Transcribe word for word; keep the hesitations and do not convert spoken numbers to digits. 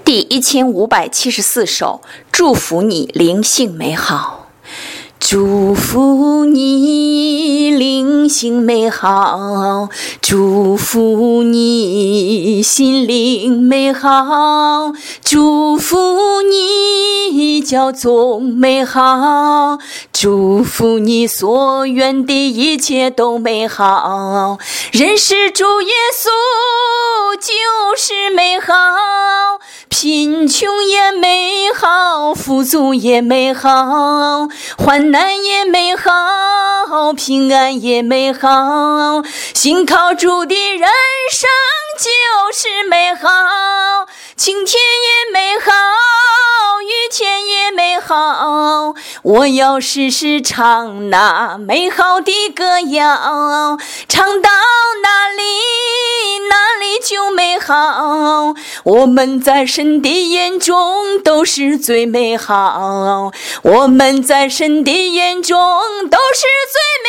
第一千五百七十四首，祝福你灵性美好。祝福你灵性美好，祝福你心灵美好，祝福你骄纵美好，祝福你所愿的一切都美好。认识主耶稣就是美好，贫穷也美好，富足也美好，患难也美好，平安也美好，信靠主的人生就是美好，晴天也美好，雨天也美好，我要时时唱那美好的歌谣，唱到哪里哪里就美好，我们在神的眼中都是最美好，我们在神的眼中都是最美好。